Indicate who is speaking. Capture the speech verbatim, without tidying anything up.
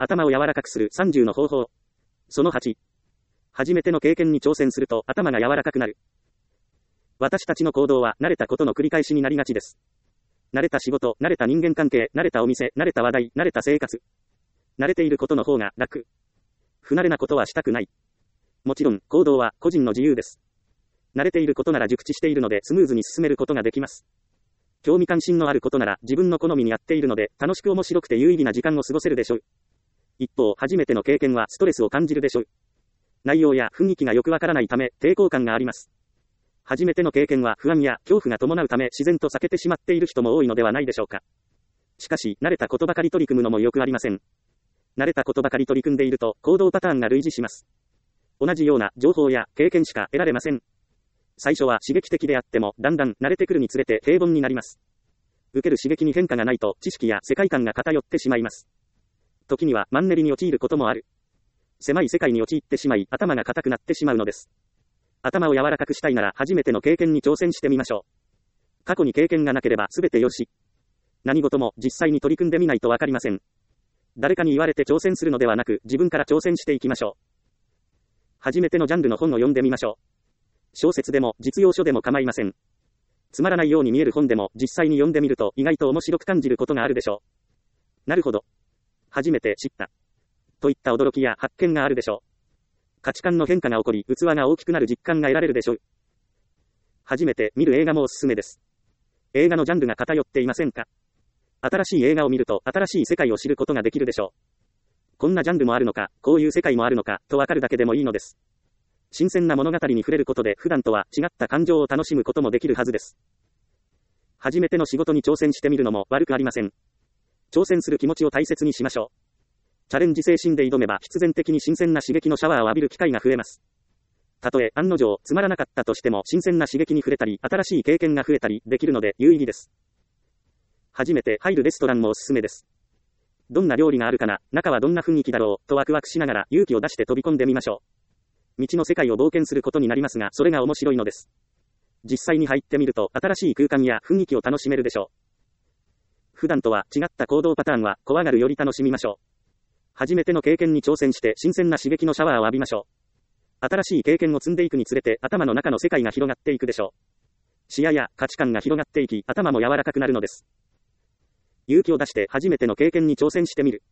Speaker 1: 頭を柔らかくするさんじゅうの方法。そのはち。初めての経験に挑戦すると頭が柔らかくなる。私たちの行動は慣れたことの繰り返しになりがちです。慣れた仕事、慣れた人間関係、慣れたお店、慣れた話題、慣れた生活。慣れていることの方が楽。不慣れなことはしたくない。もちろん、行動は個人の自由です。慣れていることなら熟知しているのでスムーズに進めることができます。興味関心のあることなら自分の好みに合っているので楽しく面白くて有意義な時間を過ごせるでしょう。一方、初めての経験はストレスを感じるでしょう。内容や雰囲気がよくわからないため抵抗感があります。初めての経験は不安や恐怖が伴うため自然と避けてしまっている人も多いのではないでしょうか。しかし、慣れたことばかり取り組むのもよくありません。慣れたことばかり取り組んでいると行動パターンが類似します。同じような情報や経験しか得られません。最初は刺激的であってもだんだん慣れてくるにつれて平凡になります。受ける刺激に変化がないと知識や世界観が偏ってしまいます。時にはマンネリに陥ることもある。狭い世界に陥ってしまい頭が固くなってしまうのです。頭を柔らかくしたいなら初めての経験に挑戦してみましょう。過去に経験がなければ全てよし。何事も実際に取り組んでみないとわかりません。誰かに言われて挑戦するのではなく自分から挑戦していきましょう。初めてのジャンルの本を読んでみましょう。小説でも実用書でも構いません。つまらないように見える本でも実際に読んでみると意外と面白く感じることがあるでしょう。なるほど。初めて知った。といった驚きや発見があるでしょう。価値観の変化が起こり、器が大きくなる実感が得られるでしょう。初めて見る映画もおすすめです。映画のジャンルが偏っていませんか？新しい映画を見ると新しい世界を知ることができるでしょう。こんなジャンルもあるのか、こういう世界もあるのか、とわかるだけでもいいのです。新鮮な物語に触れることで普段とは違った感情を楽しむこともできるはずです。初めての仕事に挑戦してみるのも悪くありません。挑戦する気持ちを大切にしましょう。チャレンジ精神で挑めば必然的に新鮮な刺激のシャワーを浴びる機会が増えます。たとえ案の定つまらなかったとしても新鮮な刺激に触れたり新しい経験が増えたりできるので有意義です。初めて入るレストランもおすすめです。どんな料理があるかな、中はどんな雰囲気だろうとワクワクしながら勇気を出して飛び込んでみましょう。未知の世界を冒険することになりますがそれが面白いのです。実際に入ってみると新しい空間や雰囲気を楽しめるでしょう。普段とは違った行動パターンは怖がるより楽しみましょう。初めての経験に挑戦して新鮮な刺激のシャワーを浴びましょう。新しい経験を積んでいくにつれて頭の中の世界が広がっていくでしょう。視野や価値観が広がっていき頭も柔らかくなるのです。勇気を出して初めての経験に挑戦してみる。